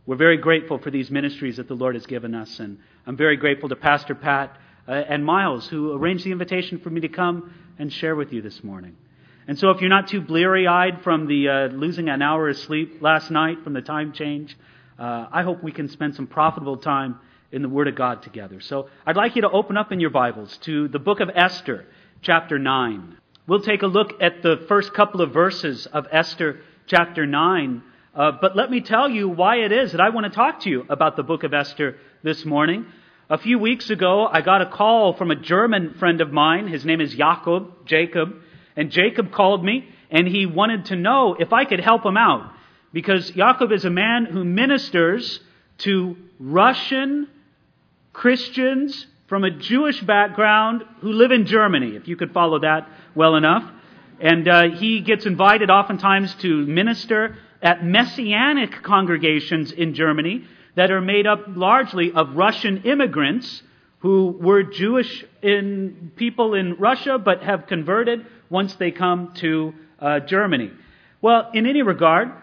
We're very grateful for these ministries that the Lord has given us, and I'm very grateful to Pastor Pat and Miles, who arranged the invitation for me to come and share with you this morning. And so if you're not too bleary-eyed from the losing an hour of sleep last night from the time change, I hope we can spend some profitable time in the Word of God together. So I'd like you to open up in your Bibles to the book of Esther, chapter 9. We'll take a look at the first couple of verses of Esther chapter 9. But let me tell you why it is that I want to talk to you about the book of Esther this morning. A few weeks ago, I got a call from a German friend of mine. His name is Jacob. And Jacob called me, and he wanted to know if I could help him out. Because Jacob is a man who ministers to Russian Christians from a Jewish background who live in Germany, if you could follow that well enough. And he gets invited oftentimes to minister at Messianic congregations in Germany that are made up largely of Russian immigrants who were Jewish people in Russia but have converted once they come to Germany. Well, in any regard,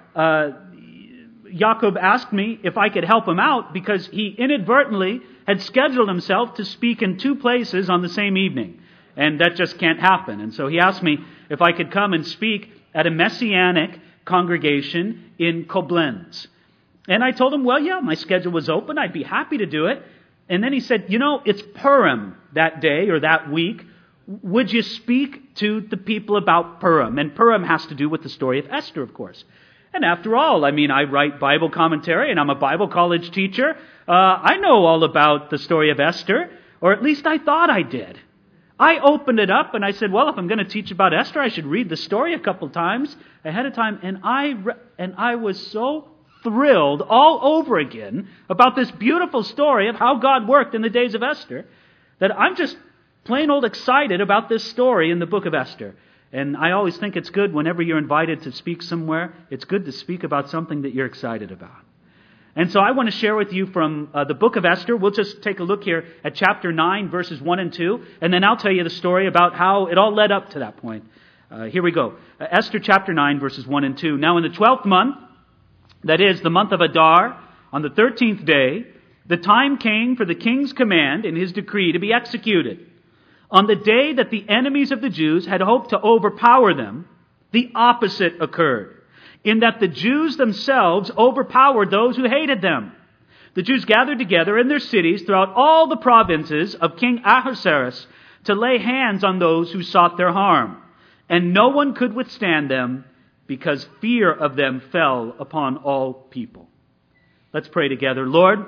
Jacob asked me if I could help him out because he inadvertently had scheduled himself to speak in two places on the same evening. And that just can't happen. And so he asked me if I could come and speak at a Messianic congregation in Koblenz. And I told him, well, yeah, my schedule was open. I'd be happy to do it. And then he said, it's Purim that day or that week. Would you speak to the people about Purim? And Purim has to do with the story of Esther, of course. And after all, I write Bible commentary and I'm a Bible college teacher. I know all about the story of Esther, or at least I thought I did. I opened it up and I said, well, if I'm going to teach about Esther, I should read the story a couple times ahead of time. And I was so thrilled all over again about this beautiful story of how God worked in the days of Esther that I'm just plain old excited about this story in the book of Esther. And I always think it's good whenever you're invited to speak somewhere, it's good to speak about something that you're excited about. And so I want to share with you from the book of Esther. We'll just take a look here at chapter 9, verses 1 and 2, and then I'll tell you the story about how it all led up to that point. Here we go. Esther chapter 9, verses 1 and 2. Now in the 12th month, that is the month of Adar, on the 13th day, the time came for the king's command and his decree to be executed. On the day that the enemies of the Jews had hoped to overpower them, the opposite occurred, in that the Jews themselves overpowered those who hated them. The Jews gathered together in their cities throughout all the provinces of King Ahasuerus to lay hands on those who sought their harm. And no one could withstand them because fear of them fell upon all people. Let's pray together. Lord,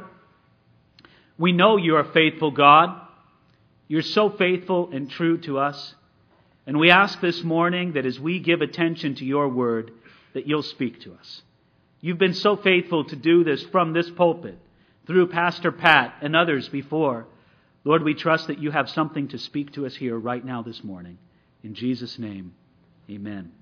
we know you are a faithful God. You're so faithful and true to us. And we ask this morning that as we give attention to your word, that you'll speak to us. You've been so faithful to do this from this pulpit, through Pastor Pat and others before. Lord, we trust that you have something to speak to us here right now this morning. In Jesus' name, amen.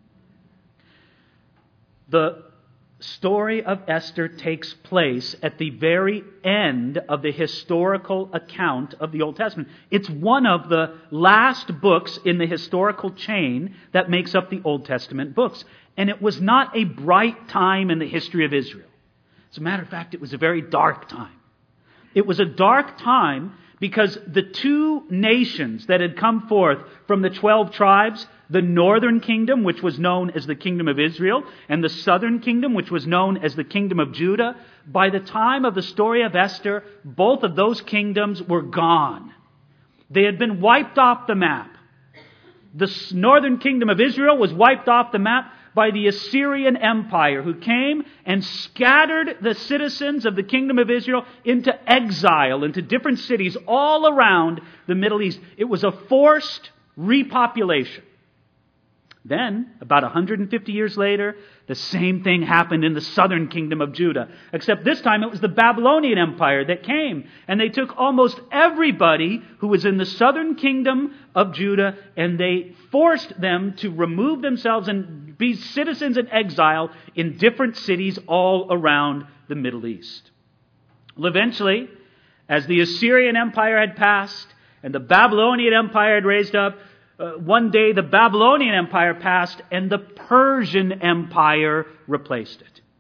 The story of Esther takes place at the very end of the historical account of the Old Testament. It's one of the last books in the historical chain that makes up the Old Testament books. And it was not a bright time in the history of Israel. As a matter of fact, it was a very dark time. It was a dark time because the two nations that had come forth from the 12 tribes, the northern kingdom, which was known as the kingdom of Israel, and the southern kingdom, which was known as the kingdom of Judah, by the time of the story of Esther, both of those kingdoms were gone. They had been wiped off the map. The northern kingdom of Israel was wiped off the map by the Assyrian Empire, who came and scattered the citizens of the kingdom of Israel into exile, into different cities all around the Middle East. It was a forced repopulation. Then, about 150 years later, the same thing happened in the southern kingdom of Judah. Except this time it was the Babylonian Empire that came. And they took almost everybody who was in the southern kingdom of Judah and they forced them to remove themselves and be citizens in exile in different cities all around the Middle East. Well, eventually, as the Assyrian Empire had passed and the Babylonian Empire had raised up, one day the Babylonian Empire passed and the Persian Empire replaced it.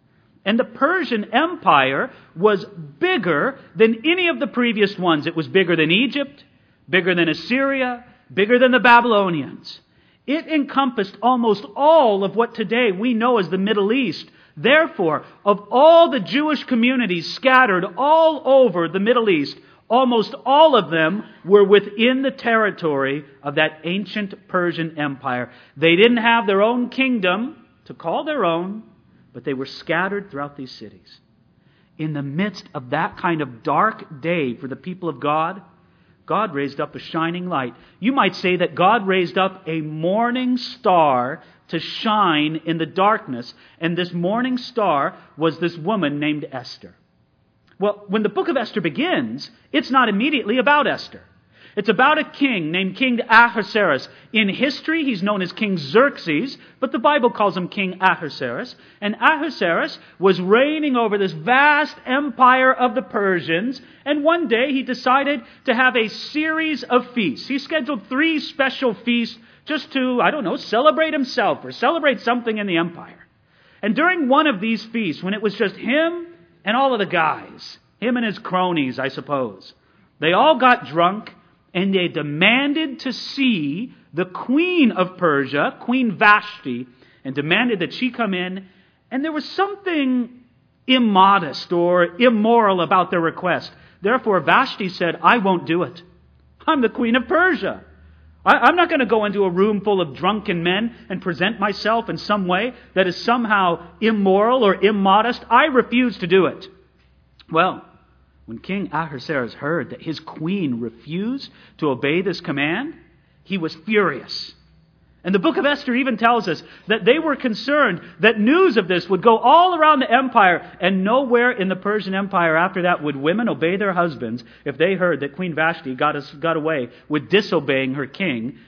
And the Persian Empire was bigger than any of the previous ones. It was bigger than Egypt, bigger than Assyria, bigger than the Babylonians. It encompassed almost all of what today we know as the Middle East. Therefore, of all the Jewish communities scattered all over the Middle East, almost all of them were within the territory of that ancient Persian Empire. They didn't have their own kingdom to call their own, but they were scattered throughout these cities. In the midst of that kind of dark day for the people of God, God raised up a shining light. You might say that God raised up a morning star to shine in the darkness, and this morning star was this woman named Esther. Well, when the book of Esther begins, it's not immediately about Esther. It's about a king named King Ahasuerus. In history, he's known as King Xerxes, but the Bible calls him King Ahasuerus. And Ahasuerus was reigning over this vast empire of the Persians, and one day he decided to have a series of feasts. He scheduled 3 special feasts just to, celebrate himself or celebrate something in the empire. And during one of these feasts, when it was just him and all of the guys, him and his cronies, I suppose, they all got drunk and they demanded to see the queen of Persia, Queen Vashti, and demanded that she come in. And there was something immodest or immoral about their request. Therefore, Vashti said, I won't do it. I'm the queen of Persia. I'm not going to go into a room full of drunken men and present myself in some way that is somehow immoral or immodest. I refuse to do it. Well, when King Ahasuerus heard that his queen refused to obey this command, he was furious. And the book of Esther even tells us that they were concerned that news of this would go all around the empire, and nowhere in the Persian Empire after that would women obey their husbands if they heard that Queen Vashti got away with disobeying her king,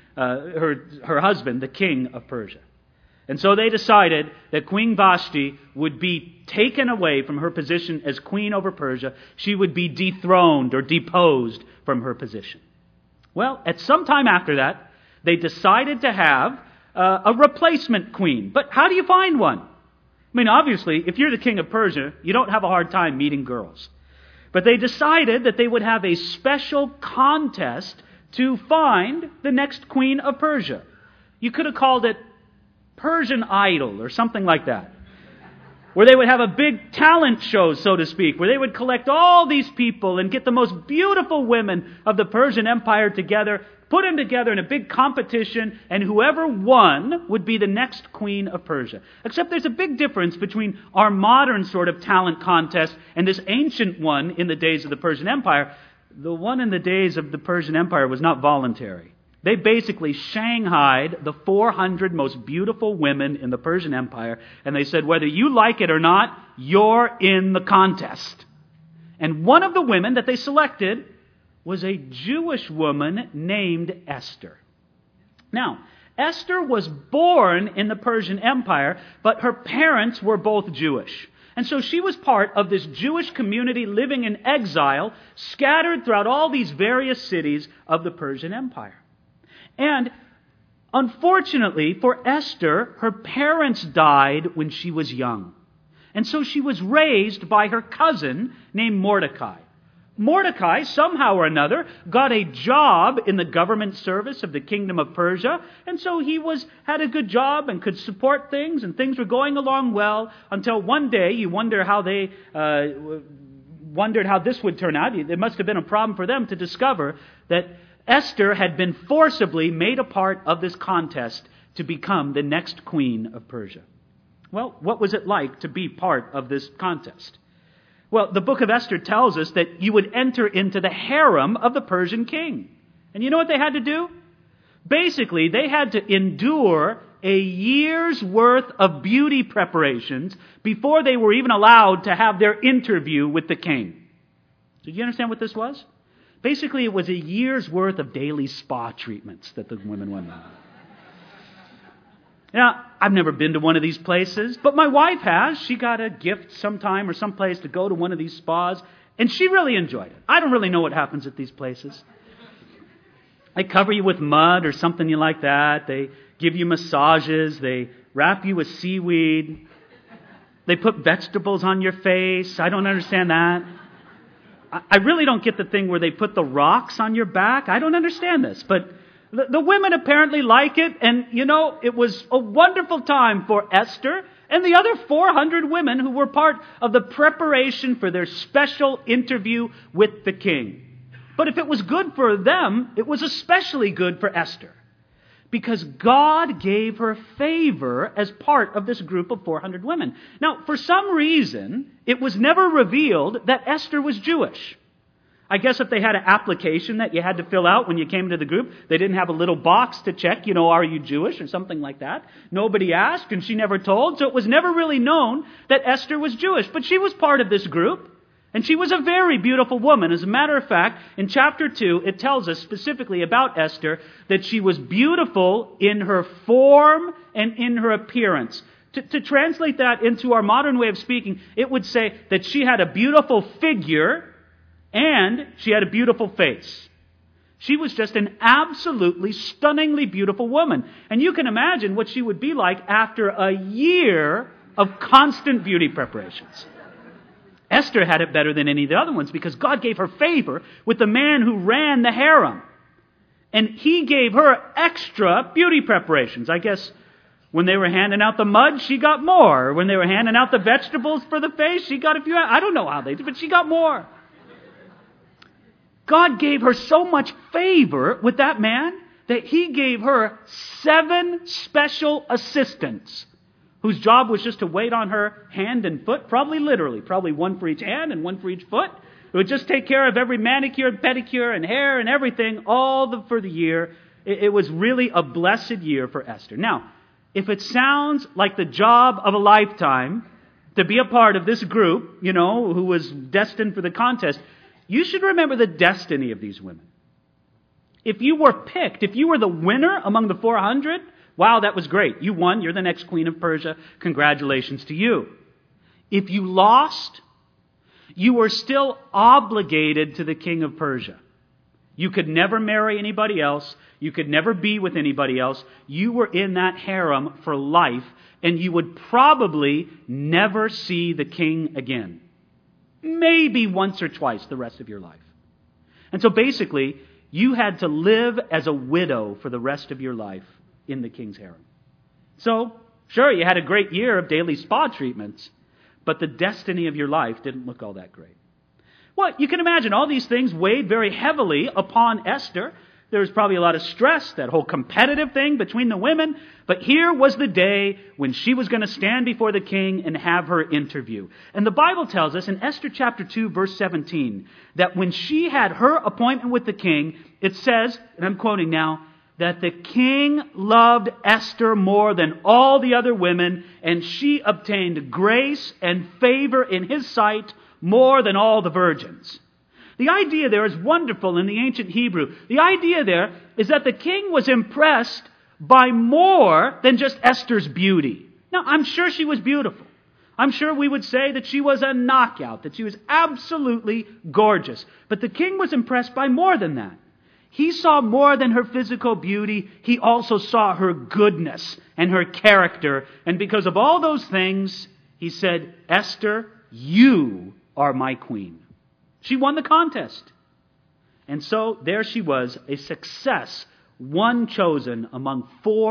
her husband, the king of Persia. And so they decided that Queen Vashti would be taken away from her position as queen over Persia. She would be dethroned or deposed from her position. Well, at some time after that, they decided to have a replacement queen. But how do you find one? I mean, obviously, if you're the king of Persia, you don't have a hard time meeting girls. But they decided that they would have a special contest to find the next queen of Persia. You could have called it Persian Idol or something like that, where they would have a big talent show, so to speak, where they would collect all these people and get the most beautiful women of the Persian Empire together, put them together in a big competition, and whoever won would be the next queen of Persia. Except there's a big difference between our modern sort of talent contest and this ancient one in the days of the Persian Empire. The one in the days of the Persian Empire was not voluntary. They basically shanghaied the 400 most beautiful women in the Persian Empire, and they said, whether you like it or not, you're in the contest. And one of the women that they selected was a Jewish woman named Esther. Now, Esther was born in the Persian Empire, but her parents were both Jewish. And so she was part of this Jewish community living in exile, scattered throughout all these various cities of the Persian Empire. And unfortunately for Esther, her parents died when she was young. And so she was raised by her cousin named Mordecai. Mordecai, somehow or another, got a job in the government service of the kingdom of Persia. And so he had a good job and could support things, and things were going along well until one day you wondered how this would turn out. It must have been a problem for them to discover that Esther had been forcibly made a part of this contest to become the next queen of Persia. Well, what was it like to be part of this contest? Well, the book of Esther tells us that you would enter into the harem of the Persian king. And you know what they had to do? Basically, they had to endure a year's worth of beauty preparations before they were even allowed to have their interview with the king. Did you understand what this was? Basically, it was a year's worth of daily spa treatments that the women went on. Now, I've never been to one of these places, but my wife has. She got a gift sometime or someplace to go to one of these spas, and she really enjoyed it. I don't really know what happens at these places. They cover you with mud or something like that. They give you massages. They wrap you with seaweed. They put vegetables on your face. I don't understand that. I really don't get the thing where they put the rocks on your back. I don't understand this. But the women apparently like it. And, it was a wonderful time for Esther and the other 400 women who were part of the preparation for their special interview with the king. But if it was good for them, it was especially good for Esther, because God gave her favor as part of this group of 400 women. Now, for some reason, it was never revealed that Esther was Jewish. I guess if they had an application that you had to fill out when you came to the group, they didn't have a little box to check, are you Jewish or something like that. Nobody asked and she never told, so it was never really known that Esther was Jewish. But she was part of this group. And she was a very beautiful woman. As a matter of fact, in chapter 2, it tells us specifically about Esther that she was beautiful in her form and in her appearance. To translate that into our modern way of speaking, it would say that she had a beautiful figure and she had a beautiful face. She was just an absolutely stunningly beautiful woman. And you can imagine what she would be like after a year of constant beauty preparations. Esther had it better than any of the other ones because God gave her favor with the man who ran the harem. And he gave her extra beauty preparations. I guess when they were handing out the mud, she got more. When they were handing out the vegetables for the face, she got a few. I don't know how they did, but she got more. God gave her so much favor with that man that he gave her 7 special assistants whose job was just to wait on her hand and foot, probably literally, probably one for each hand and one for each foot. It would just take care of every manicure and pedicure and hair and everything, for the year. It was really a blessed year for Esther. Now, if it sounds like the job of a lifetime to be a part of this group, who was destined for the contest, you should remember the destiny of these women. If you were picked, if you were the winner among the 400, wow, that was great. You won. You're the next queen of Persia. Congratulations to you. If you lost, you were still obligated to the king of Persia. You could never marry anybody else. You could never be with anybody else. You were in that harem for life, and you would probably never see the king again. Maybe once or twice the rest of your life. And so basically, you had to live as a widow for the rest of your life in the king's harem. So, sure, you had a great year of daily spa treatments, but the destiny of your life didn't look all that great. Well, you can imagine all these things weighed very heavily upon Esther. There was probably a lot of stress, that whole competitive thing between the women. But here was the day when she was going to stand before the king and have her interview. And the Bible tells us in Esther chapter 2, verse 17, that when she had her appointment with the king, it says, and I'm quoting now, that the king loved Esther more than all the other women, and she obtained grace and favor in his sight more than all the virgins. The idea there is wonderful in the ancient Hebrew. The idea there is that the king was impressed by more than just Esther's beauty. Now, I'm sure she was beautiful. I'm sure we would say that she was a knockout, that she was absolutely gorgeous. But the king was impressed by more than that. He saw more than her physical beauty. He also saw her goodness and her character. And because of all those things, he said, Esther, you are my queen. She won the contest. And so there she was, a success, one chosen among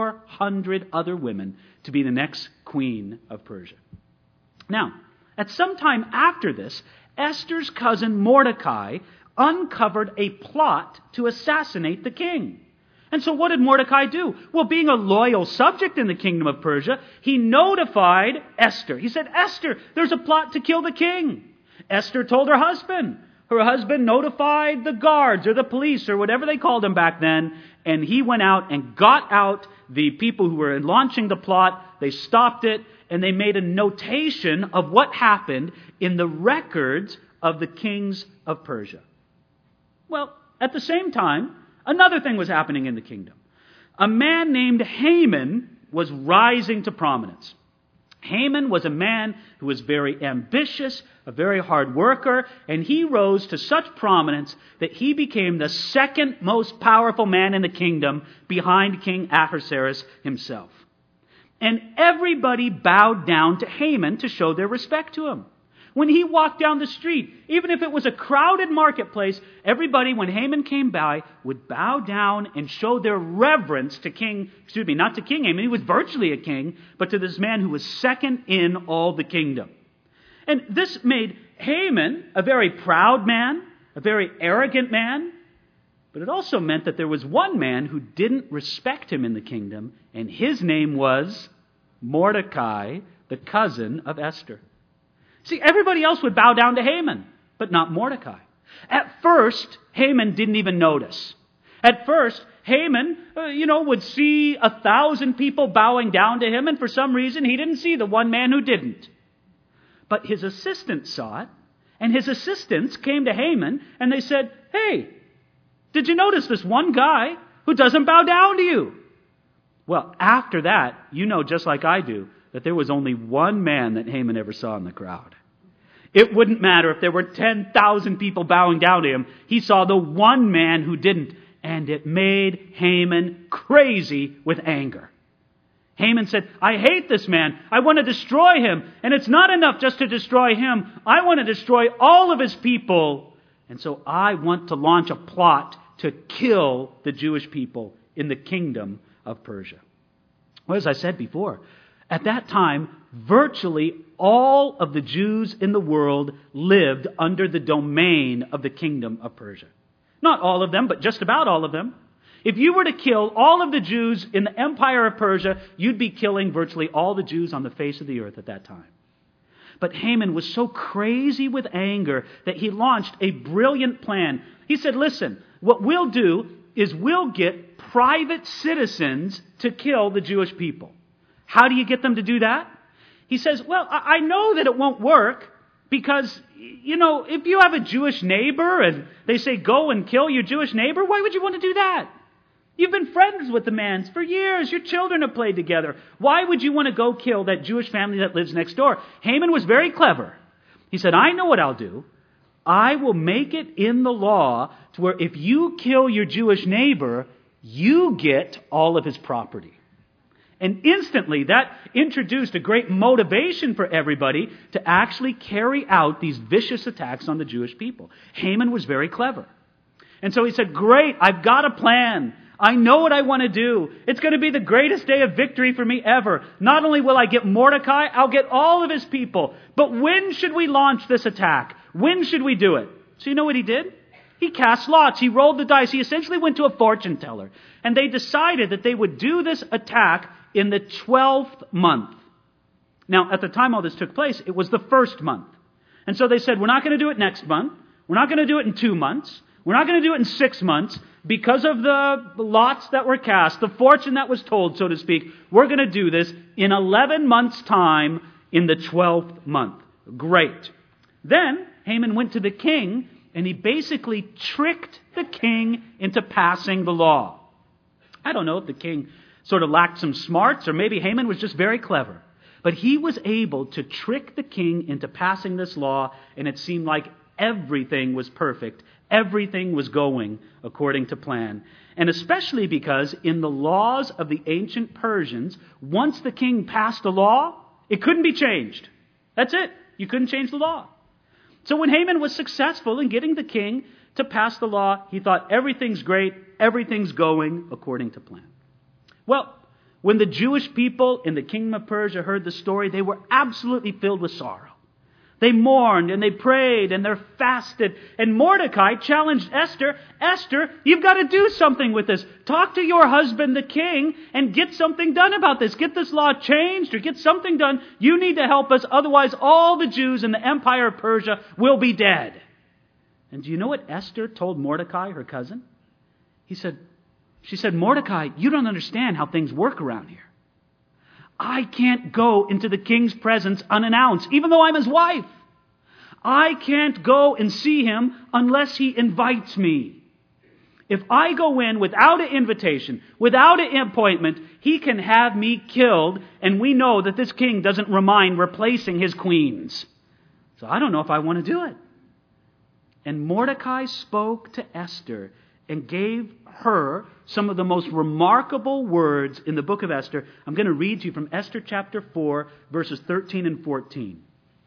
400 other women to be the next queen of Persia. Now, at some time after this, Esther's cousin Mordecai uncovered a plot to assassinate the king. And so what did Mordecai do? Well, being a loyal subject in the kingdom of Persia, he notified Esther. He said, Esther, there's a plot to kill the king. Esther told her husband. Her husband notified the guards or the police or whatever they called them back then. And he went out and got out the people who were launching the plot. They stopped it and they made a notation of what happened in the records of the kings of Persia. Well, at the same time, another thing was happening in the kingdom. A man named Haman was rising to prominence. Haman was a man who was very ambitious, a very hard worker, and he rose to such prominence that he became the second most powerful man in the kingdom behind King Ahasuerus himself. And everybody bowed down to Haman to show their respect to him. When he walked down the street, even if it was a crowded marketplace, everybody, when Haman came by, would bow down and show their reverence to not to King Haman, he was virtually a king, but to this man who was second in all the kingdom. And this made Haman a very proud man, a very arrogant man, but it also meant that there was one man who didn't respect him in the kingdom, and his name was Mordecai, the cousin of Esther. See, everybody else would bow down to Haman, but not Mordecai. At first, Haman didn't even notice. At first, Haman, would see 1,000 people bowing down to him, and for some reason, he didn't see the one man who didn't. But his assistants saw it, and his assistants came to Haman, and they said, "Hey, did you notice this one guy who doesn't bow down to you?" Well, after that, just like I do, that there was only one man that Haman ever saw in the crowd. It wouldn't matter if there were 10,000 people bowing down to him. He saw the one man who didn't, and it made Haman crazy with anger. Haman said, "I hate this man. I want to destroy him. And it's not enough just to destroy him. I want to destroy all of his people. And so I want to launch a plot to kill the Jewish people in the kingdom of Persia." Well, as I said before, at that time, virtually all of the Jews in the world lived under the domain of the kingdom of Persia. Not all of them, but just about all of them. If you were to kill all of the Jews in the empire of Persia, you'd be killing virtually all the Jews on the face of the earth at that time. But Haman was so crazy with anger that he launched a brilliant plan. He said, "Listen, what we'll do is we'll get private citizens to kill the Jewish people." How do you get them to do that? He says, "Well, I know that it won't work because, if you have a Jewish neighbor and they say, 'Go and kill your Jewish neighbor,' why would you want to do that? You've been friends with the man for years. Your children have played together. Why would you want to go kill that Jewish family that lives next door?" Haman was very clever. He said, "I know what I'll do. I will make it in the law to where if you kill your Jewish neighbor, you get all of his property." And instantly that introduced a great motivation for everybody to actually carry out these vicious attacks on the Jewish people. Haman was very clever. And so he said, "Great, I've got a plan. I know what I want to do. It's going to be the greatest day of victory for me ever. Not only will I get Mordecai, I'll get all of his people. But when should we launch this attack? When should we do it?" So you know what he did? He cast lots. He rolled the dice. He essentially went to a fortune teller. And they decided that they would do this attack in the 12th month. Now, at the time all this took place, it was the first month. And so they said, "We're not going to do it next month. We're not going to do it in 2 months. We're not going to do it in 6 months. Because of the lots that were cast, the fortune that was told, so to speak, we're going to do this in 11 months' time in the 12th month." Great. Then Haman went to the king, and he basically tricked the king into passing the law. I don't know if the king sort of lacked some smarts, or maybe Haman was just very clever. But he was able to trick the king into passing this law, and it seemed like everything was perfect. Everything was going according to plan. And especially because in the laws of the ancient Persians, once the king passed a law, it couldn't be changed. That's it. You couldn't change the law. So when Haman was successful in getting the king to pass the law, he thought everything's great, everything's going according to plan. Well, when the Jewish people in the kingdom of Persia heard the story, they were absolutely filled with sorrow. They mourned and they prayed and they fasted. And Mordecai challenged Esther, "Esther, you've got to do something with this. Talk to your husband, the king, and get something done about this. Get this law changed or get something done. You need to help us. Otherwise, all the Jews in the empire of Persia will be dead." And do you know what Esther told Mordecai, her cousin? She said, "Mordecai, you don't understand how things work around here. I can't go into the king's presence unannounced, even though I'm his wife. I can't go and see him unless he invites me. If I go in without an invitation, without an appointment, he can have me killed, and we know that this king doesn't mind replacing his queens. So I don't know if I want to do it." And Mordecai spoke to Esther, and gave her some of the most remarkable words in the book of Esther. I'm going to read to you from Esther chapter 4, verses 13 and 14.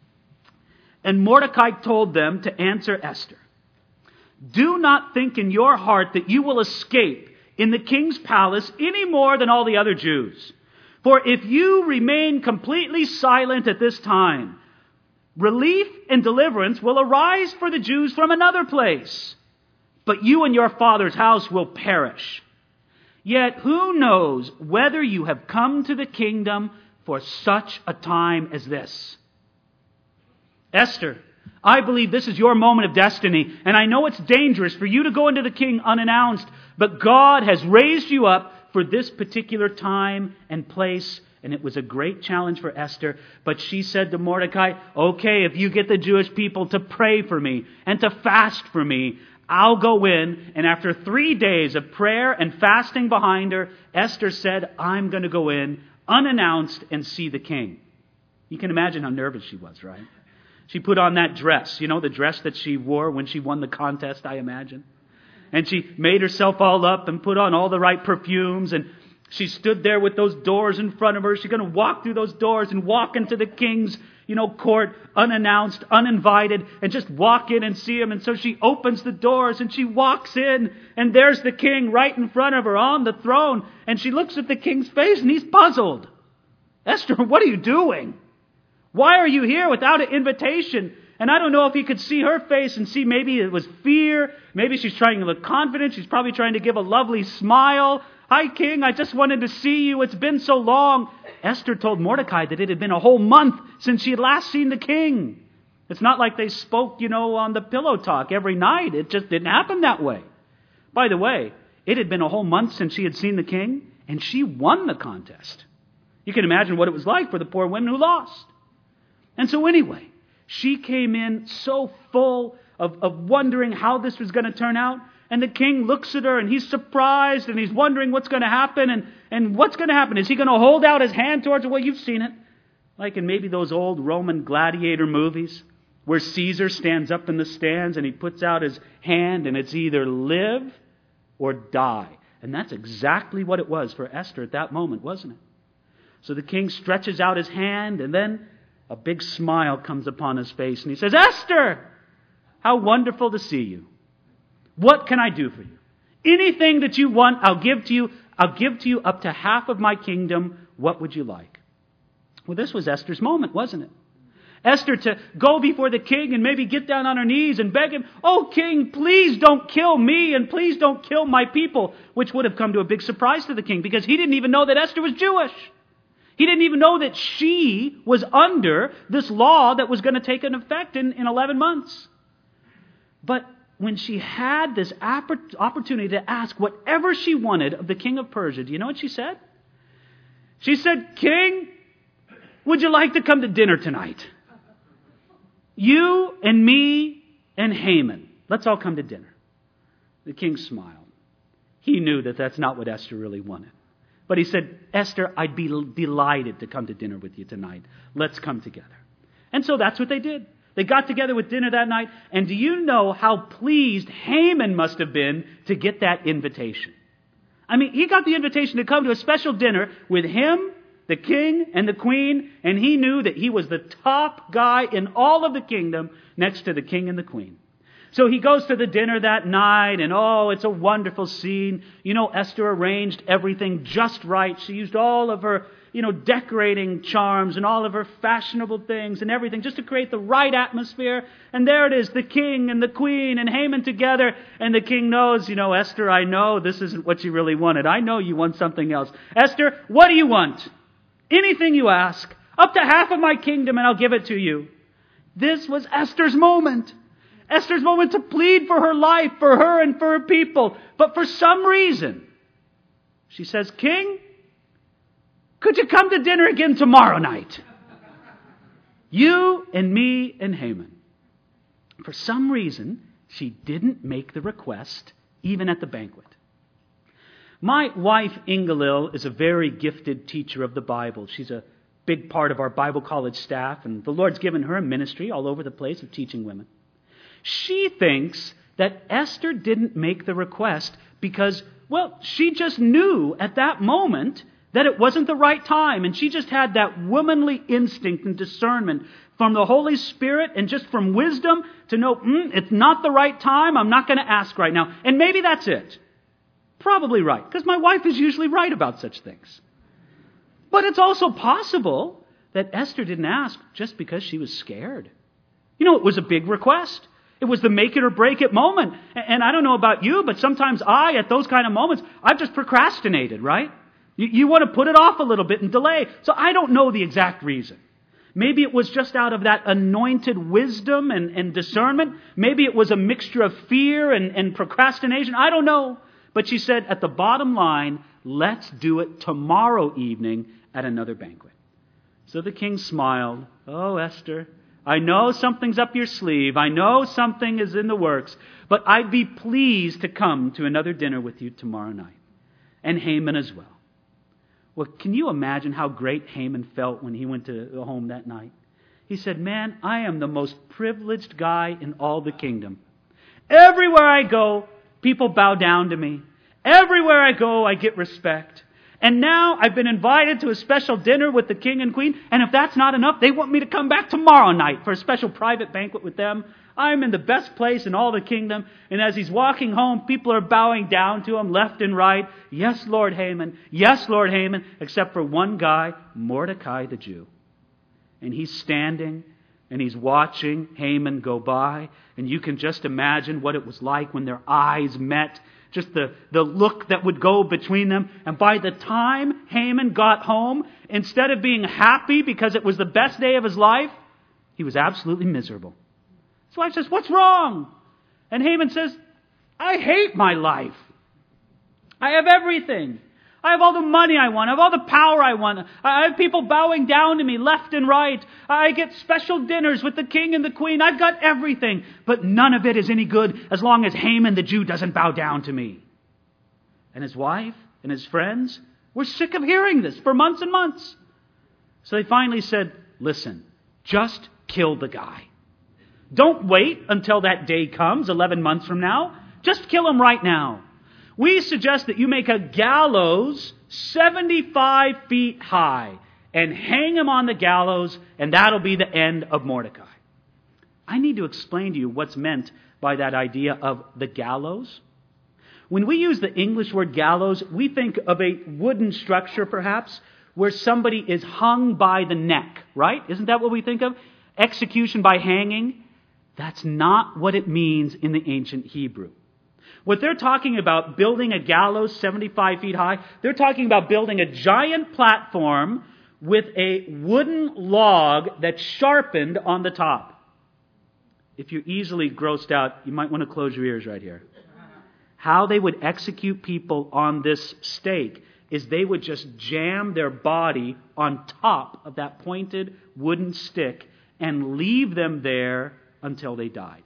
And Mordecai told them to answer Esther, "Do not think in your heart that you will escape in the king's palace any more than all the other Jews. For if you remain completely silent at this time, relief and deliverance will arise for the Jews from another place. But you and your father's house will perish. Yet who knows whether you have come to the kingdom for such a time as this?" Esther, I believe this is your moment of destiny, and I know it's dangerous for you to go into the king unannounced, but God has raised you up for this particular time and place. And it was a great challenge for Esther. But she said to Mordecai, "Okay, if you get the Jewish people to pray for me and to fast for me, I'll go in." And after 3 days of prayer and fasting behind her, Esther said, "I'm going to go in unannounced and see the king." You can imagine how nervous she was, right? She put on that dress, the dress that she wore when she won the contest, I imagine. And she made herself all up and put on all the right perfumes, and she stood there with those doors in front of her. She's going to walk through those doors and walk into the king's, court unannounced, uninvited, and just walk in and see him. And so she opens the doors and she walks in, and there's the king right in front of her on the throne. And she looks at the king's face and he's puzzled. "Esther, what are you doing? Why are you here without an invitation?" And I don't know if he could see her face and see maybe it was fear. Maybe she's trying to look confident. She's probably trying to give a lovely smile. "Hi, King, I just wanted to see you. It's been so long." Esther told Mordecai that it had been a whole month since she had last seen the king. It's not like they spoke, on the pillow talk every night. It just didn't happen that way. By the way, it had been a whole month since she had seen the king, and she won the contest. You can imagine what it was like for the poor women who lost. And so anyway, she came in so full of wondering how this was going to turn out. And the king looks at her and he's surprised and he's wondering what's going to happen. And what's going to happen? Is he going to hold out his hand towards her? Well, you've seen it. Like in maybe those old Roman gladiator movies where Caesar stands up in the stands and he puts out his hand and it's either live or die. And that's exactly what it was for Esther at that moment, wasn't it? So the king stretches out his hand and then a big smile comes upon his face and he says, "Esther, how wonderful to see you. What can I do for you? Anything that you want, I'll give to you. I'll give to you up to half of my kingdom. What would you like?" Well, this was Esther's moment, wasn't it? Esther to go before the king and maybe get down on her knees and beg him, "Oh, king, please don't kill me and please don't kill my people," which would have come to a big surprise to the king because he didn't even know that Esther was Jewish. He didn't even know that she was under this law that was going to take an effect in 11 months. But when she had this opportunity to ask whatever she wanted of the king of Persia, do you know what she said? She said, "King, would you like to come to dinner tonight? You and me and Haman. Let's all come to dinner." The king smiled. He knew that that's not what Esther really wanted. But he said, "Esther, I'd be delighted to come to dinner with you tonight. Let's come together." And so that's what they did. They got together with dinner that night. And do you know how pleased Haman must have been to get that invitation? I mean, he got the invitation to come to a special dinner with him, the king, and the queen. And he knew that he was the top guy in all of the kingdom next to the king and the queen. So he goes to the dinner that night, and it's a wonderful scene. Esther arranged everything just right. She used all of her, decorating charms and all of her fashionable things and everything just to create the right atmosphere. And there it is, the king and the queen and Haman together. And the king knows, "Esther, I know this isn't what you really wanted. I know you want something else. Esther, what do you want? Anything you ask, up to half of my kingdom, and I'll give it to you." This was Esther's moment. Esther's moment to plead for her life, for her and for her people. But for some reason, she says, "King, could you come to dinner again tomorrow night? You and me and Haman." For some reason, she didn't make the request, even at the banquet. My wife, Ingalil, is a very gifted teacher of the Bible. She's a big part of our Bible college staff, and the Lord's given her a ministry all over the place of teaching women. She thinks that Esther didn't make the request because, well, she just knew at that moment that it wasn't the right time. And she just had that womanly instinct and discernment from the Holy Spirit and just from wisdom to know, it's not the right time. I'm not going to ask right now. And maybe that's it. Probably right, because my wife is usually right about such things. But it's also possible that Esther didn't ask just because she was scared. You know, it was a big request. It was the make it or break it moment. And I don't know about you, but sometimes at those kind of moments, I've just procrastinated, right? You want to put it off a little bit and delay. So I don't know the exact reason. Maybe it was just out of that anointed wisdom and discernment. Maybe it was a mixture of fear and procrastination. I don't know. But she said, at the bottom line, let's do it tomorrow evening at another banquet. So the king smiled. Oh, Esther, I know something's up your sleeve. I know something is in the works. But I'd be pleased to come to another dinner with you tomorrow night. And Haman as well. Well, can you imagine how great Haman felt when he went to home that night? He said, man, I am the most privileged guy in all the kingdom. Everywhere I go, people bow down to me. Everywhere I go, I get respect. And now I've been invited to a special dinner with the king and queen. And if that's not enough, they want me to come back tomorrow night for a special private banquet with them. I'm in the best place in all the kingdom. And as he's walking home, people are bowing down to him left and right. Yes, Lord Haman. Yes, Lord Haman. Except for one guy, Mordecai the Jew. And he's standing and he's watching Haman go by. And you can just imagine what it was like when their eyes met. Just the look that would go between them. And by the time Haman got home, instead of being happy because it was the best day of his life, he was absolutely miserable. His wife says, what's wrong? And Haman says, I hate my life. I have everything. I have all the money I want. I have all the power I want. I have people bowing down to me left and right. I get special dinners with the king and the queen. I've got everything. But none of it is any good as long as Haman the Jew doesn't bow down to me. And his wife and his friends were sick of hearing this for months and months. So they finally said, listen, just kill the guy. Don't wait until that day comes 11 months from now. Just kill him right now. We suggest that you make a gallows 75 feet high and hang him on the gallows, and that'll be the end of Mordecai. I need to explain to you what's meant by that idea of the gallows. When we use the English word gallows, we think of a wooden structure, perhaps, where somebody is hung by the neck, right? Isn't that what we think of? Execution by hanging. That's not what it means in the ancient Hebrew. What they're talking about, building a gallows 75 feet high, they're talking about building a giant platform with a wooden log that's sharpened on the top. If you're easily grossed out, you might want to close your ears right here. How they would execute people on this stake is they would just jam their body on top of that pointed wooden stick and leave them there until they died.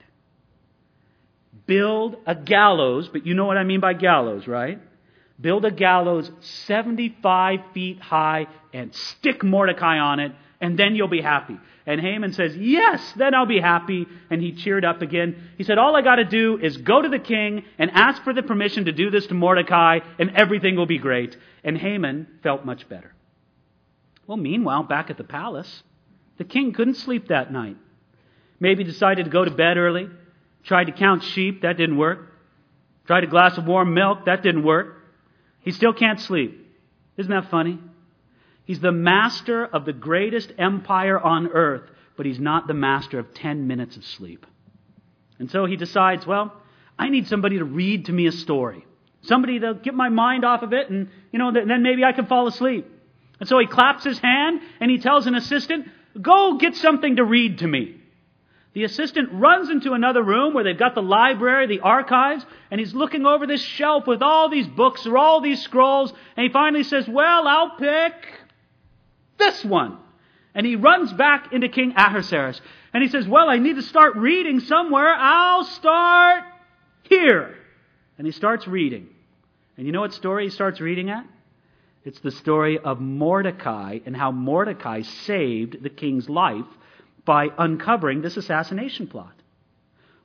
Build a gallows, but you know what I mean by gallows, right? Build a gallows 75 feet high and stick Mordecai on it, and then you'll be happy. And Haman says, yes, then I'll be happy. And he cheered up again. He said, all I got to do is go to the king and ask for the permission to do this to Mordecai, and everything will be great. And Haman felt much better. Well, meanwhile, back at the palace, the king couldn't sleep that night. Maybe decided to go to bed early. Tried to count sheep. That didn't work. Tried a glass of warm milk. That didn't work. He still can't sleep. Isn't that funny? He's the master of the greatest empire on earth, but he's not the master of 10 minutes of sleep. And so he decides, well, I need somebody to read to me a story. Somebody to get my mind off of it, and then maybe I can fall asleep. And so he claps his hand and he tells an assistant, go get something to read to me. The assistant runs into another room where they've got the library, the archives, and he's looking over this shelf with all these books or all these scrolls, and he finally says, well, I'll pick this one. And he runs back into King Ahasuerus, and he says, well, I need to start reading somewhere. I'll start here. And he starts reading. And you know what story he starts reading at? It's the story of Mordecai and how Mordecai saved the king's life by uncovering this assassination plot.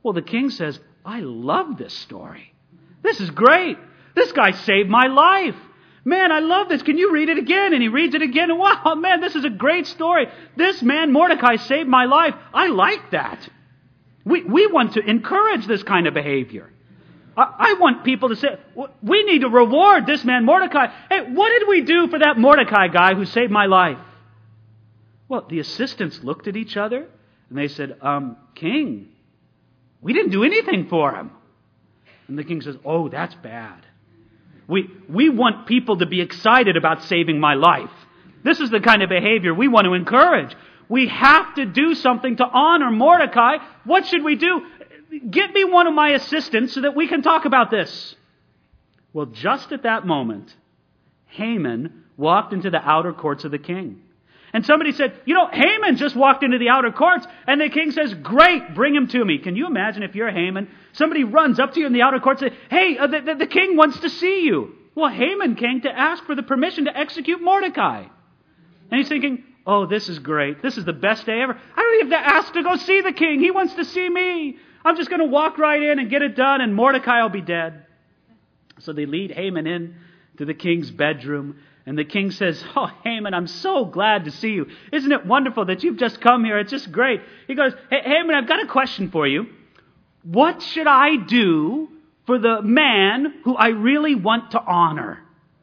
Well, the king says, I love this story. This is great. This guy saved my life. Man, I love this. Can you read it again? And he reads it again. And wow, man, this is a great story. This man, Mordecai, saved my life. I like that. We want to encourage this kind of behavior. I want people to say, we need to reward this man, Mordecai. Hey, what did we do for that Mordecai guy who saved my life? Well, the assistants looked at each other and they said, King, we didn't do anything for him. And the king says, oh, that's bad. We want people to be excited about saving my life. This is the kind of behavior we want to encourage. We have to do something to honor Mordecai. What should we do? Get me one of my assistants so that we can talk about this. Well, just at that moment, Haman walked into the outer courts of the king. And somebody said, Haman just walked into the outer courts. And the king says, great, bring him to me. Can you imagine if you're Haman? Somebody runs up to you in the outer courts and says, hey, the king wants to see you. Well, Haman came to ask for the permission to execute Mordecai. And he's thinking, oh, this is great. This is the best day ever. I don't even have to ask to go see the king. He wants to see me. I'm just going to walk right in and get it done, and Mordecai will be dead. So they lead Haman in to the king's bedroom. And the king says, oh, Haman, I'm so glad to see you. Isn't it wonderful that you've just come here? It's just great. He goes, hey, Haman, I've got a question for you. What should I do for the man who I really want to honor?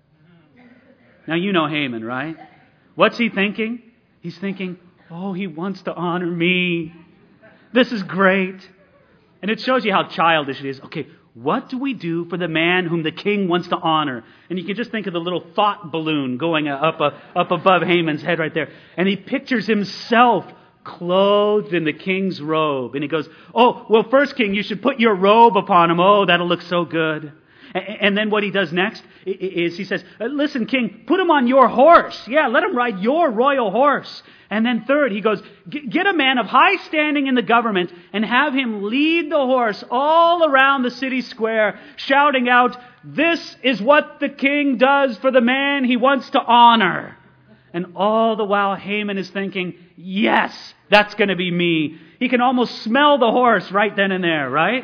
Now, you know Haman, right? What's he thinking? He's thinking, oh, he wants to honor me. This is great. And it shows you how childish it is. Okay, what do we do for the man whom the king wants to honor? And you can just think of the little thought balloon going up above Haman's head right there. And he pictures himself clothed in the king's robe. And he goes, oh, well, first, king, you should put your robe upon him. Oh, that'll look so good. And then what he does next is he says, listen, king, put him on your horse. Yeah, let him ride your royal horse. And then third, he goes, get a man of high standing in the government and have him lead the horse all around the city square, shouting out, this is what the king does for the man he wants to honor. And all the while Haman is thinking, yes, that's going to be me. He can almost smell the horse right then and there, right?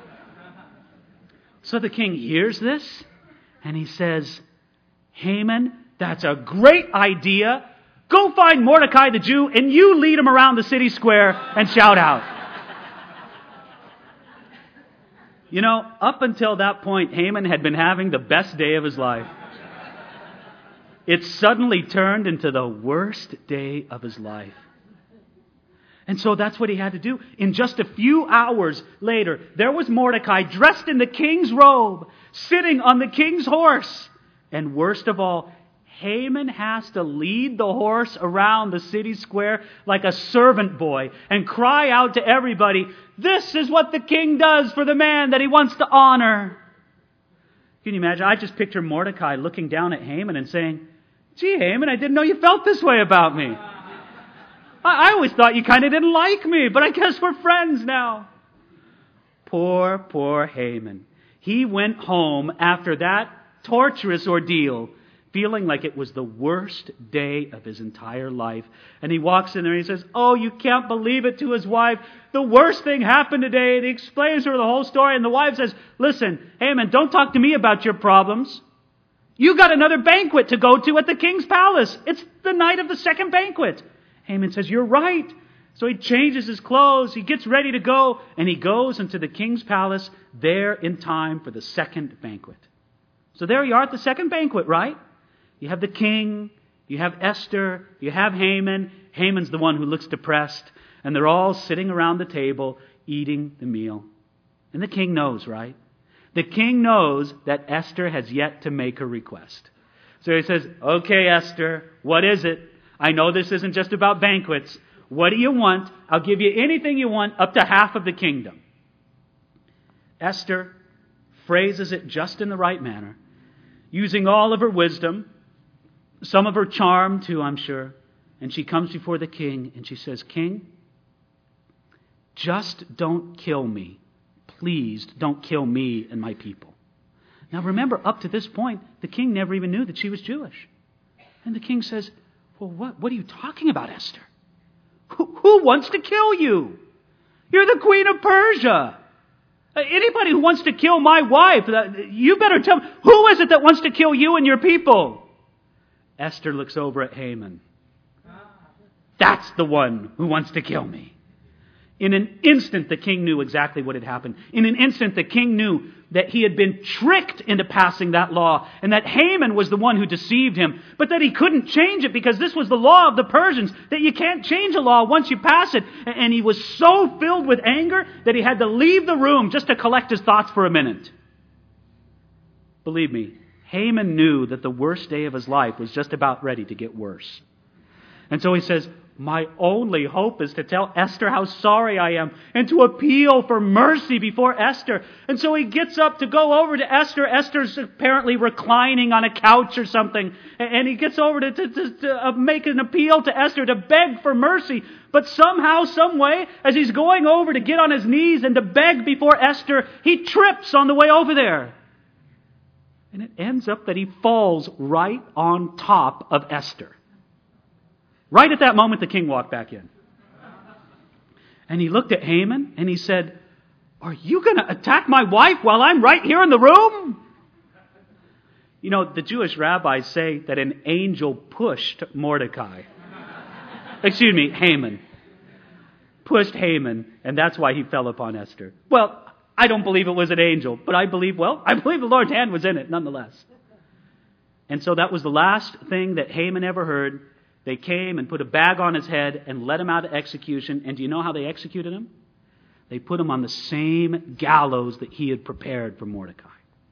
So the king hears this and he says, Haman, that's a great idea. Go find Mordecai the Jew and you lead him around the city square and shout out. Up until that point, Haman had been having the best day of his life. It suddenly turned into the worst day of his life. And so that's what he had to do. In just a few hours later, there was Mordecai dressed in the king's robe, sitting on the king's horse. And worst of all, Haman has to lead the horse around the city square like a servant boy and cry out to everybody, this is what the king does for the man that he wants to honor. Can you imagine? I just picture Mordecai looking down at Haman and saying, gee, Haman, I didn't know you felt this way about me. I always thought you kind of didn't like me, but I guess we're friends now. Poor Haman. He went home after that torturous ordeal, feeling like it was the worst day of his entire life. And he walks in there and he says, oh, you can't believe it, to his wife. The worst thing happened today. And he explains to her the whole story. And the wife says, listen, Haman, don't talk to me about your problems. You got another banquet to go to at the king's palace. It's the night of the second banquet. Haman says, you're right. So he changes his clothes, he gets ready to go, and he goes into the king's palace there in time for the second banquet. So there you are at the second banquet, right? You have the king, you have Esther, you have Haman. Haman's the one who looks depressed, and they're all sitting around the table eating the meal. And the king knows, right? The king knows that Esther has yet to make her request. So he says, okay, Esther, what is it? I know this isn't just about banquets. What do you want? I'll give you anything you want, up to half of the kingdom. Esther phrases it just in the right manner, using all of her wisdom, some of her charm too, I'm sure. And she comes before the king and she says, King, just don't kill me. Please don't kill me and my people. Now remember, up to this point, the king never even knew that she was Jewish. And the king says, well, what are you talking about, Esther? Who wants to kill you? You're the queen of Persia. Anybody who wants to kill my wife, you better tell me, who is it that wants to kill you and your people? Esther looks over at Haman. That's the one who wants to kill me. In an instant, the king knew exactly what had happened. In an instant, the king knew that he had been tricked into passing that law and that Haman was the one who deceived him, but that he couldn't change it because this was the law of the Persians, that you can't change a law once you pass it. And he was so filled with anger that he had to leave the room just to collect his thoughts for a minute. Believe me, Haman knew that the worst day of his life was just about ready to get worse. And so he says, my only hope is to tell Esther how sorry I am and to appeal for mercy before Esther. And so he gets up to go over to Esther. Esther's apparently reclining on a couch or something. And he gets over to make an appeal to Esther, to beg for mercy. But somehow, some way, as he's going over to get on his knees and to beg before Esther, he trips on the way over there. And it ends up that he falls right on top of Esther. Right at that moment, the king walked back in. And he looked at Haman and he said, are you going to attack my wife while I'm right here in the room? You know, the Jewish rabbis say that an angel pushed Mordecai. Haman. Pushed Haman, and that's why he fell upon Esther. Well, I don't believe it was an angel, but I believe the Lord's hand was in it nonetheless. And so that was the last thing that Haman ever heard. They came and put a bag on his head and led him out of execution. And do you know how they executed him? They put him on the same gallows that he had prepared for Mordecai.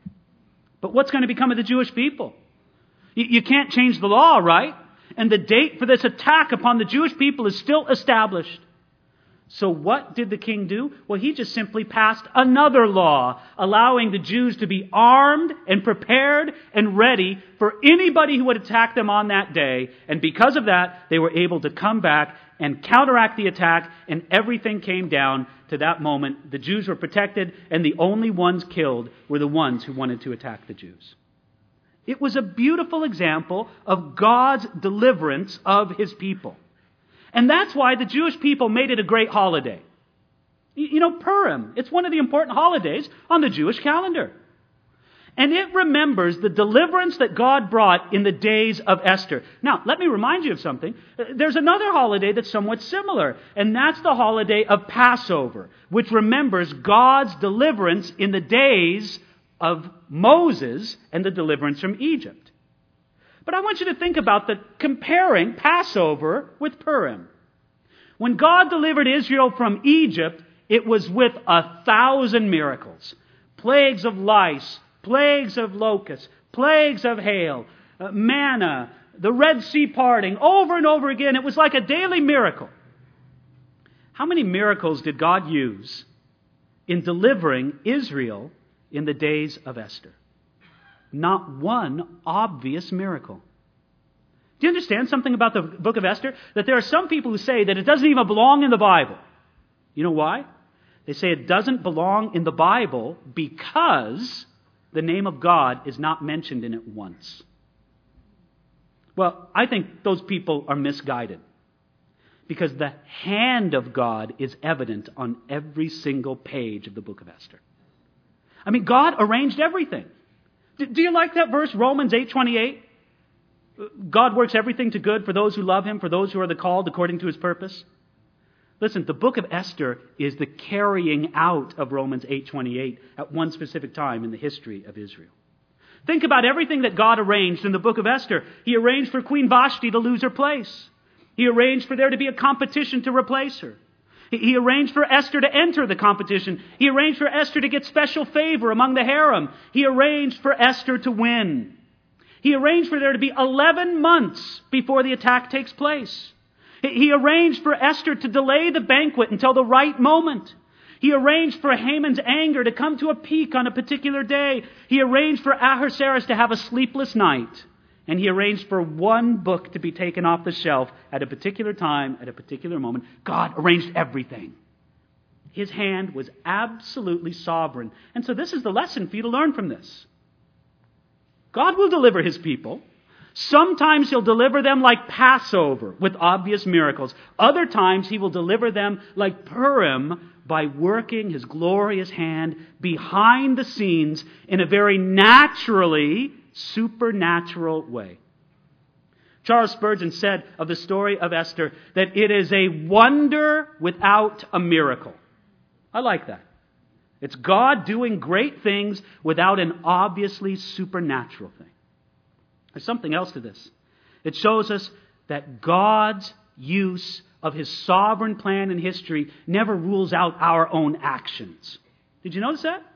But what's going to become of the Jewish people? You can't change the law, right? And the date for this attack upon the Jewish people is still established. So what did the king do? Well, he just simply passed another law, allowing the Jews to be armed and prepared and ready for anybody who would attack them on that day. And because of that, they were able to come back and counteract the attack, and everything came down to that moment. The Jews were protected, and the only ones killed were the ones who wanted to attack the Jews. It was a beautiful example of God's deliverance of His people. And that's why the Jewish people made it a great holiday. You know, Purim, it's one of the important holidays on the Jewish calendar. And it remembers the deliverance that God brought in the days of Esther. Now, let me remind you of something. There's another holiday that's somewhat similar, and that's the holiday of Passover, which remembers God's deliverance in the days of Moses and the deliverance from Egypt. But I want you to think about comparing Passover with Purim. When God delivered Israel from Egypt, it was with 1,000 miracles. Plagues of lice, plagues of locusts, plagues of hail, manna, the Red Sea parting, over and over again. It was like a daily miracle. How many miracles did God use in delivering Israel in the days of Esther? Not one obvious miracle. Do you understand something about the book of Esther? That there are some people who say that it doesn't even belong in the Bible. You know why? They say it doesn't belong in the Bible because the name of God is not mentioned in it once. Well, I think those people are misguided. Because the hand of God is evident on every single page of the book of Esther. I mean, God arranged everything. Do you like that verse, Romans 8:28? God works everything to good for those who love Him, for those who are the called according to His purpose. Listen, the book of Esther is the carrying out of Romans 8:28 at one specific time in the history of Israel. Think about everything that God arranged in the book of Esther. He arranged for Queen Vashti to lose her place. He arranged for there to be a competition to replace her. He arranged for Esther to enter the competition. He arranged for Esther to get special favor among the harem. He arranged for Esther to win. He arranged for there to be 11 months before the attack takes place. He arranged for Esther to delay the banquet until the right moment. He arranged for Haman's anger to come to a peak on a particular day. He arranged for Ahasuerus to have a sleepless night. And he arranged for one book to be taken off the shelf at a particular time, at a particular moment. God arranged everything. His hand was absolutely sovereign. And so this is the lesson for you to learn from this. God will deliver His people. Sometimes He'll deliver them like Passover with obvious miracles. Other times He will deliver them like Purim by working His glorious hand behind the scenes in a very naturally supernatural way. Charles Spurgeon said of the story of Esther that it is a wonder without a miracle. I like that. It's God doing great things without an obviously supernatural thing. There's something else to this. It shows us that God's use of His sovereign plan in history never rules out our own actions. Did you notice that?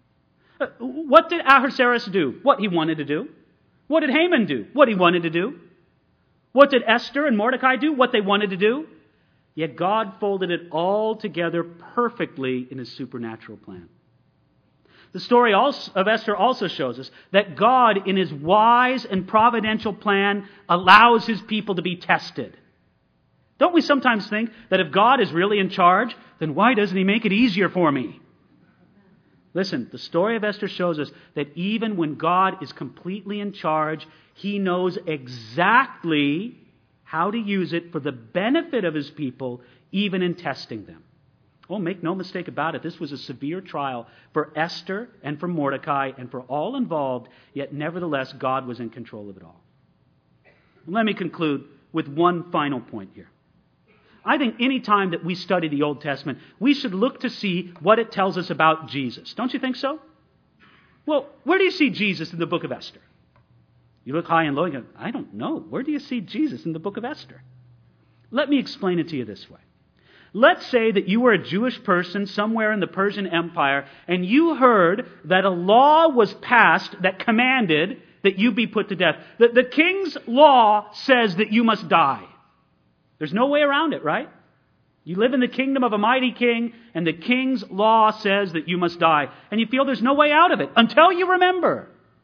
What did Ahasuerus do? What he wanted to do. What did Haman do? What he wanted to do. What did Esther and Mordecai do? What they wanted to do. Yet God folded it all together perfectly in His supernatural plan. The story of Esther also shows us that God, in His wise and providential plan, allows His people to be tested. Don't we sometimes think that if God is really in charge, then why doesn't He make it easier for me? Listen, the story of Esther shows us that even when God is completely in charge, He knows exactly how to use it for the benefit of His people, even in testing them. Oh, make no mistake about it, this was a severe trial for Esther and for Mordecai and for all involved, yet nevertheless God was in control of it all. Let me conclude with one final point here. I think any time that we study the Old Testament, we should look to see what it tells us about Jesus. Don't you think so? Well, where do you see Jesus in the book of Esther? You look high and low and go, I don't know. Where do you see Jesus in the book of Esther? Let me explain it to you this way. Let's say that you were a Jewish person somewhere in the Persian Empire and you heard that a law was passed that commanded that you be put to death. The king's law says that you must die. There's no way around it, right? You live in the kingdom of a mighty king, and the king's law says that you must die. And you feel there's no way out of it until you remember,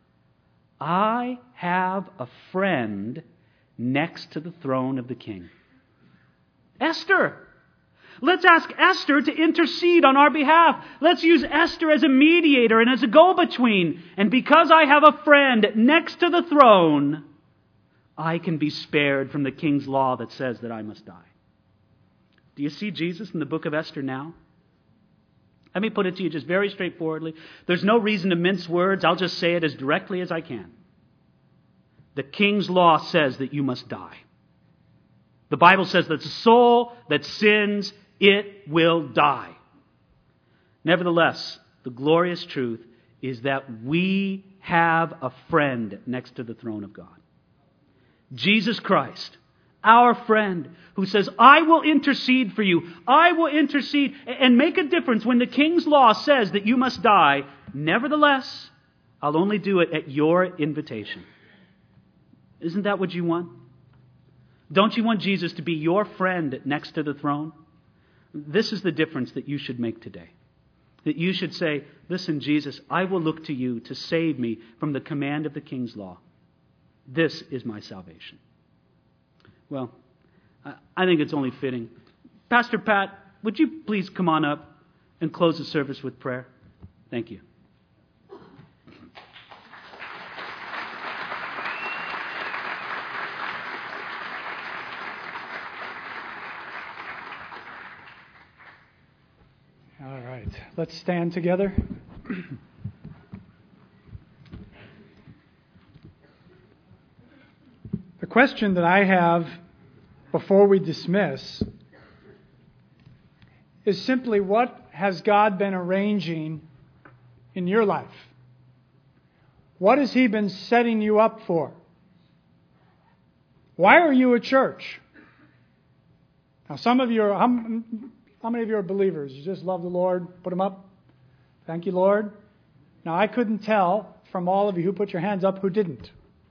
I have a friend next to the throne of the king. Esther. Let's ask Esther to intercede on our behalf. Let's use Esther as a mediator and as a go-between. And because I have a friend next to the throne, I can be spared from the king's law that says that I must die. Do you see Jesus in the book of Esther now? Let me put it to you just very straightforwardly. There's no reason to mince words. I'll just say it as directly as I can. The king's law says that you must die. The Bible says that the soul that sins, it will die. Nevertheless, the glorious truth is that we have a friend next to the throne of God. Jesus Christ, our friend, who says, I will intercede for you. I will intercede and make a difference when the king's law says that you must die. Nevertheless, I'll only do it at your invitation. Isn't that what you want? Don't you want Jesus to be your friend next to the throne? This is the difference that you should make today. That you should say, listen, Jesus, I will look to you to save me from the command of the king's law. This is my salvation. Well, I think it's only fitting. Pastor Pat, would you please come on up and close the service with prayer? Thank you. All right, let's stand together. The question that I have before we dismiss is simply, what has God been arranging in your life? What has He been setting you up for? Why are you a church? Now, some of you are, how many of you are believers? You just love the Lord? Put them up. Thank you, Lord. Now, I couldn't tell from all of you who put your hands up who didn't.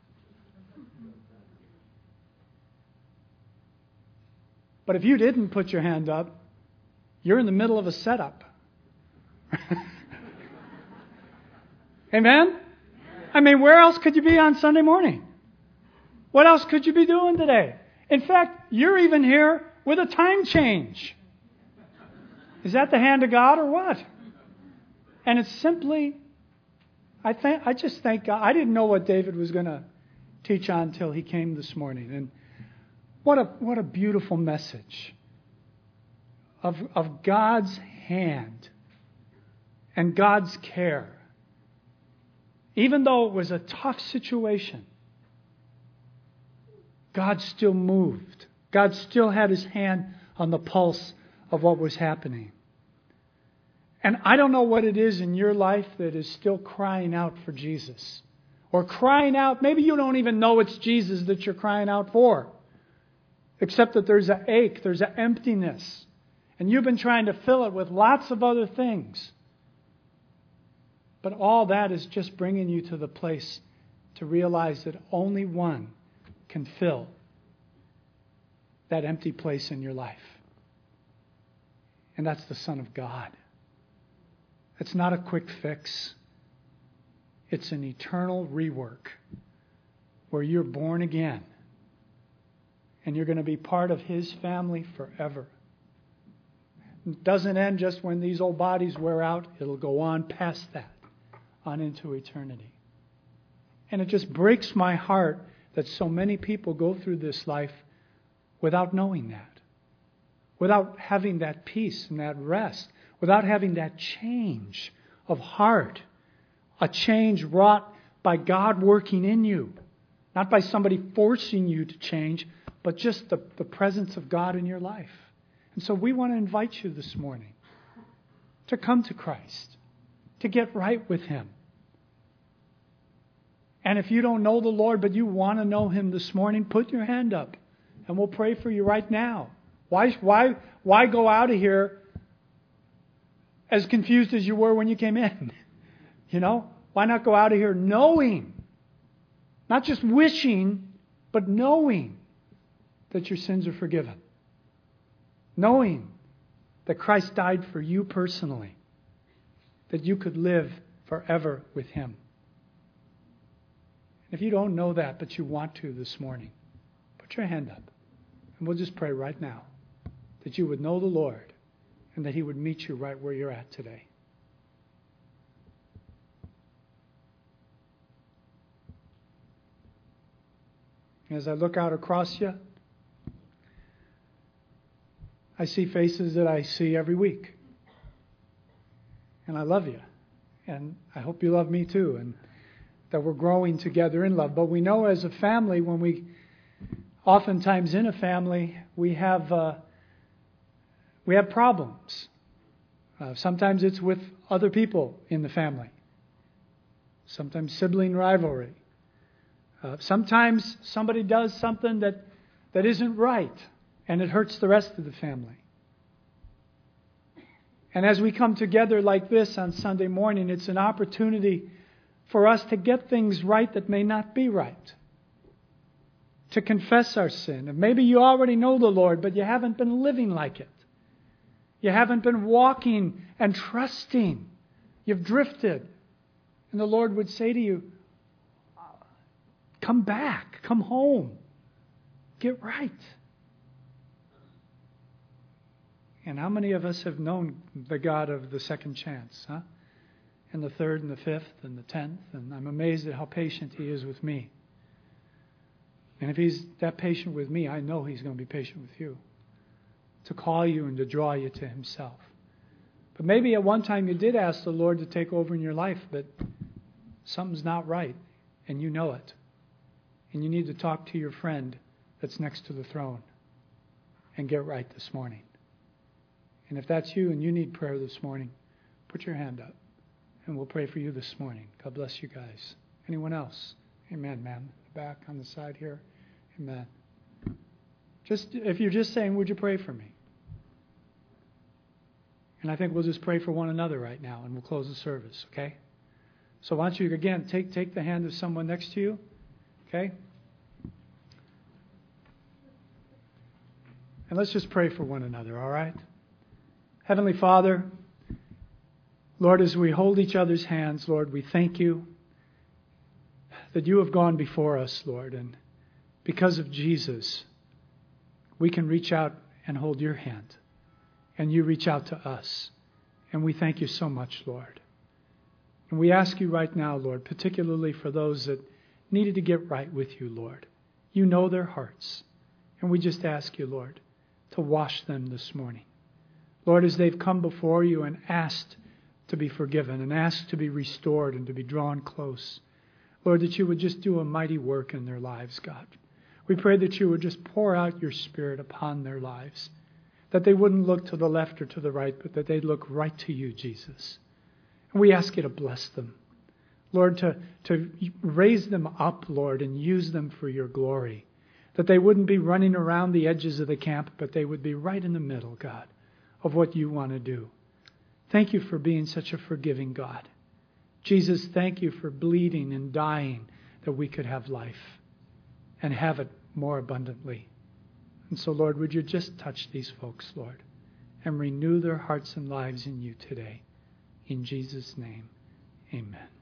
But if you didn't put your hand up, you're in the middle of a setup. Amen? I mean, where else could you be on Sunday morning? What else could you be doing today? In fact, you're even here with a time change. Is that the hand of God or what? And it's simply, I just thank God. I didn't know what David was going to teach on until he came this morning. And what a beautiful message of God's hand and God's care, even though it was a tough situation, God still moved. God still had his hand on the pulse of what was happening. And I don't know what it is in your life that is still crying out for Jesus. Or crying out, maybe you don't even know it's Jesus that you're crying out for. Except that there's an ache, there's an emptiness. And you've been trying to fill it with lots of other things. But all that is just bringing you to the place to realize that only one can fill that empty place in your life. And that's the Son of God. It's not a quick fix. It's an eternal rework where you're born again and you're going to be part of his family forever. It doesn't end just when these old bodies wear out. It'll go on past that, on into eternity. And it just breaks my heart that so many people go through this life without knowing that, without having that peace and that rest, without having that change of heart, a change wrought by God working in you, not by somebody forcing you to change, but just the presence of God in your life. And so we want to invite you this morning to come to Christ, to get right with him. And if you don't know the Lord, but you want to know him this morning, put your hand up and we'll pray for you right now. Why go out of here as confused as you were when you came in? You know, why not go out of here knowing, not just wishing, but knowing that your sins are forgiven. Knowing that Christ died for you personally, that you could live forever with him. If you don't know that, but you want to this morning, put your hand up. And we'll just pray right now that you would know the Lord and that he would meet you right where you're at today. As I look out across you, I see faces that I see every week. And I love you. And I hope you love me too. And that we're growing together in love. But we know as a family, when we, oftentimes in a family, we have problems. Sometimes it's with other people in the family. Sometimes sibling rivalry. Sometimes somebody does something that isn't right, and it hurts the rest of the family. And as we come together like this on Sunday morning, it's an opportunity for us to get things right that may not be right. To confess our sin. And maybe you already know the Lord, but you haven't been living like it. You haven't been walking and trusting. You've drifted. And the Lord would say to you, come back, come home, get right. And how many of us have known the God of the second chance, huh? And the third and the fifth and the 10th. And I'm amazed at how patient he is with me. And if he's that patient with me, I know he's going to be patient with you. To call you and to draw you to himself. But maybe at one time you did ask the Lord to take over in your life, but something's not right. And you know it. And you need to talk to your friend that's next to the throne and get right this morning. And if that's you and you need prayer this morning, put your hand up. And we'll pray for you this morning. God bless you guys. Anyone else? Amen, ma'am. Back on the side here. Amen. Just if you're just saying, would you pray for me? And I think we'll just pray for one another right now, and we'll close the service, okay? So why don't you, again, take the hand of someone next to you, okay? And let's just pray for one another, all right? Heavenly Father, Lord, as we hold each other's hands, Lord, we thank you that you have gone before us, Lord, and because of Jesus, we can reach out and hold your hand, and you reach out to us, and we thank you so much, Lord. And we ask you right now, Lord, particularly for those that needed to get right with you, Lord. You know their hearts, and we just ask you, Lord, to wash them this morning. Lord, as they've come before you and asked to be forgiven and asked to be restored and to be drawn close, Lord, that you would just do a mighty work in their lives, God. We pray that you would just pour out your Spirit upon their lives, that they wouldn't look to the left or to the right, but that they'd look right to you, Jesus. And we ask you to bless them. Lord, to raise them up, Lord, and use them for your glory. That they wouldn't be running around the edges of the camp, but they would be right in the middle, God, of what you want to do. Thank you for being such a forgiving God. Jesus, thank you for bleeding and dying that we could have life and have it more abundantly. And so, Lord, would you just touch these folks, Lord, and renew their hearts and lives in you today. In Jesus' name, amen.